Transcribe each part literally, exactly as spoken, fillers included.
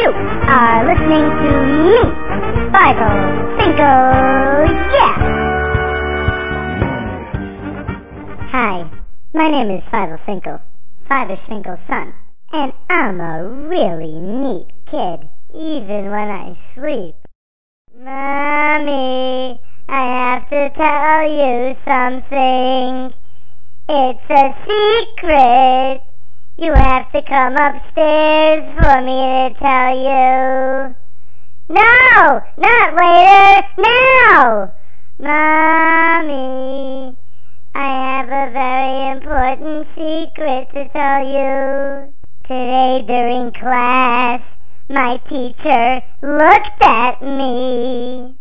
are listening to me, Bible Cinco, yeah! Hi, my name is Five Cinco, Five Cinco's son, and I'm a really neat kid, even when I sleep. Mommy, I have to tell you something. It's a secret. You have to come upstairs for me to tell you. No! Not later! Now! Mommy, I have a very important secret to tell you. Today during class, my teacher looked at me.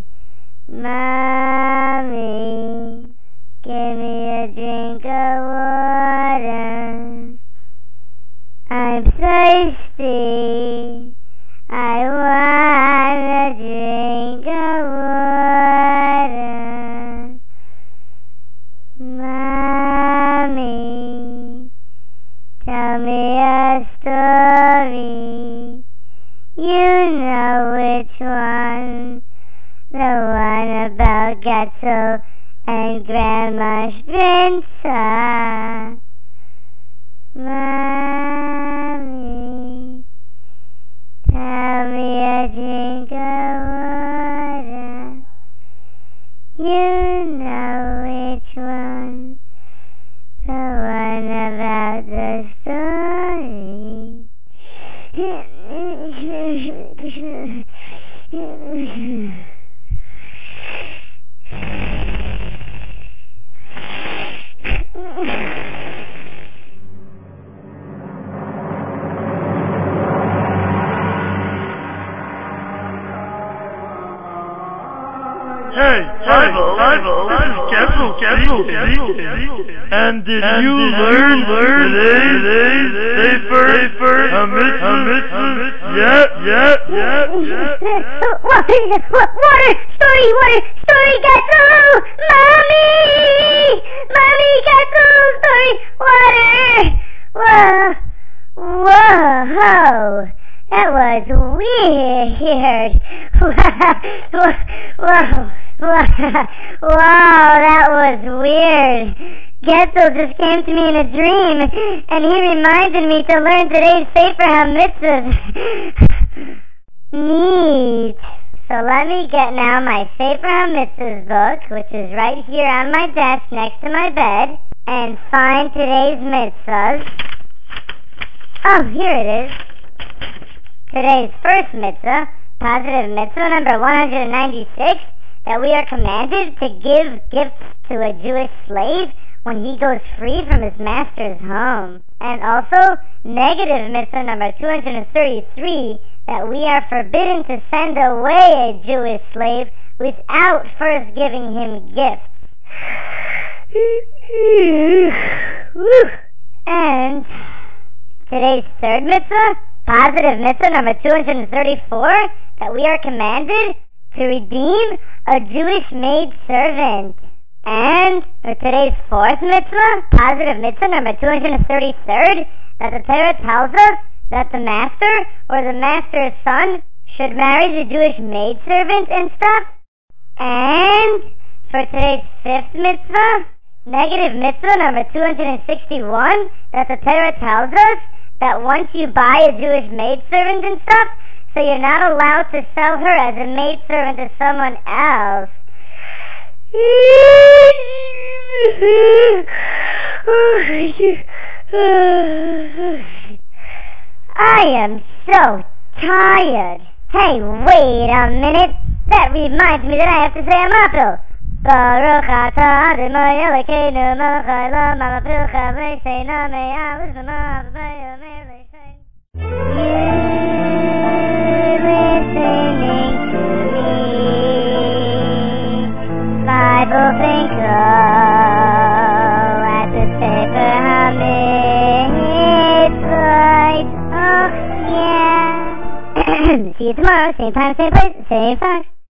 Mommy, give me a drink of water. I'm thirsty. I want a drink of water. Mommy, tell me a story. You know which one. The one about Getzel and Grandma Sprinza. Mommy, tell me a drink of water. You know which one. The one about the story. Hey, Bible, Bible, Getzel, Getzel, and did and you did learn, you learn today's Sefer, Sefer, HaMitzvot, yeah, yeah, yeah, yeah. Water, water, story, water, story, Getzel, Mommy, Mommy, Getzel, story, water, whoa, whoa. That was weird. Whoa, whoa, whoa, that was weird. Getzel just came to me in a dream, and he reminded me to learn today's Sefer HaMitzvot. Neat. So let me get now my Sefer HaMitzvot book, which is right here on my desk next to my bed, and find today's mitzvahs. Oh, here it is. Today's first mitzvah, positive mitzvah number one hundred ninety-six, that we are commanded to give gifts to a Jewish slave when he goes free from his master's home. And also, negative mitzvah number two hundred thirty-three, that we are forbidden to send away a Jewish slave without first giving him gifts. And today's third mitzvah, positive mitzvah number two hundred thirty-four, that we are commanded to redeem a Jewish maid servant. And for today's fourth mitzvah, positive mitzvah number two hundred thirty-three, that the Torah tells us that the master or the master's son should marry the Jewish maid servant and stuff. And for today's fifth mitzvah, negative mitzvah number two hundred sixty-one, that the Torah tells us that once you buy a Jewish maidservant and stuff, so you're not allowed to sell her as a maidservant to someone else. I am so tired. Hey, wait a minute. That reminds me that I have to say a motto. Baruch atah Adonai Elokeinu melech haolam malachilcha v'seina me'ah v'zmah v'yomer l'shein. You're listening to me, Bible Cinco, at the Sefer HaMitzvot. Oh yeah. See you tomorrow, same time, same place, same time.